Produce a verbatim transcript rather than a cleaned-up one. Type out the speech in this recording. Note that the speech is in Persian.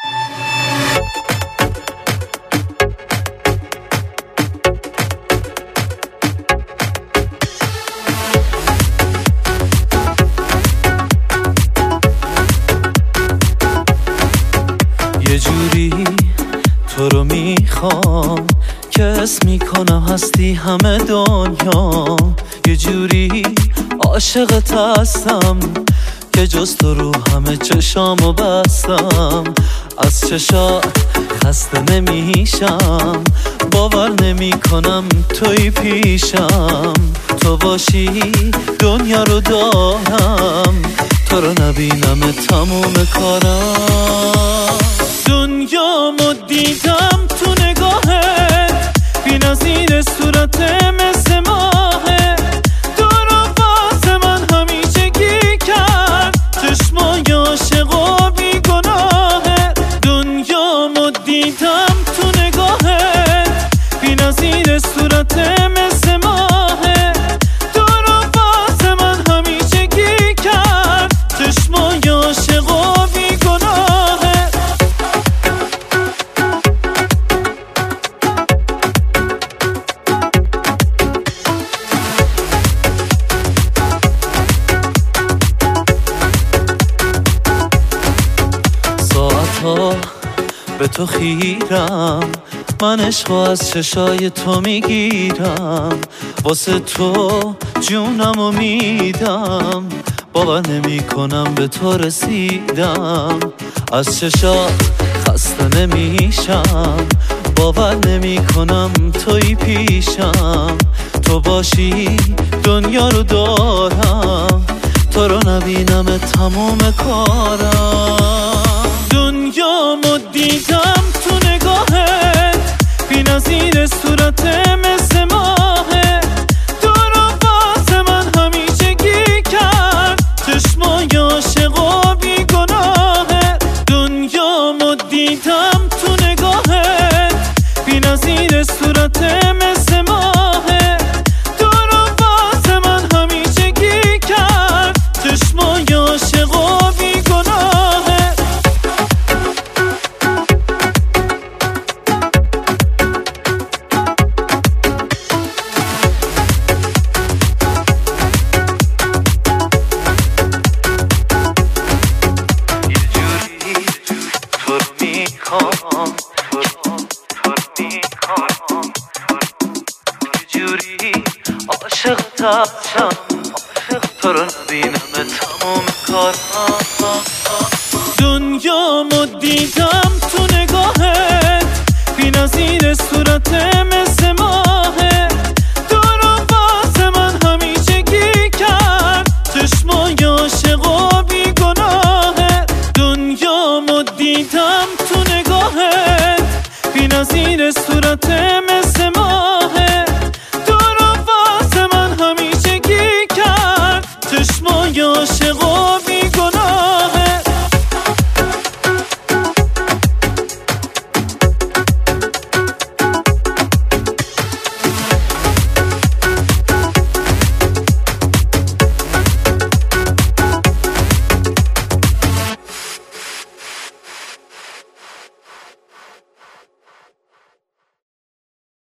یه جوری تو رو میخوام که اسم میکنم هستی همه دنیا. یه جوری عاشقت هستم که جز تو رو همه چشامو بستم. از چشا خسته نمیشم، باور نمی کنم توی پیشم. تو باشی دنیا رو دارم، تو رو نبینم تموم کارم. دنیامو دیدم تو نگاهت، بی نظیر صورت مثل ماهه. تو رو واسه من همیشگی کرد، چشمای عاشق و بی گناهه. دنیامو دیدم تو نگاهت، بی نظیر صورت مثل ماهه. تو رو واسه من همیشگی کرد، چشمای عاشق و بی گناهه. به تو خیرم، من عشقو از چشای تو میگیرم. واسه تو جونمو میدم، باور نمی کنم به تو رسیدم. از چشا خسته نمیشم، باور نمی کنم توی پیشم. تو باشی دنیا رو دارم، تو رو نبینم تموم کارم. دنیامو دیدم تو نگاهت، بی نظیر صورت مثل ماهه. تو رو واسه من همیشگی کرد، چشمای عاشق و بی گناهه. دنیامو دیدم تو نگاهت، بی نظیر صورت مثل ماهه. تو رو واسه من همیشگی کرد، چشمای عاشق و بی گناهه. عاشقت هستم، تو رو نبینم تموم کارم. دنیامو دیدم تو نگاهت، بی نظیر صورت مثل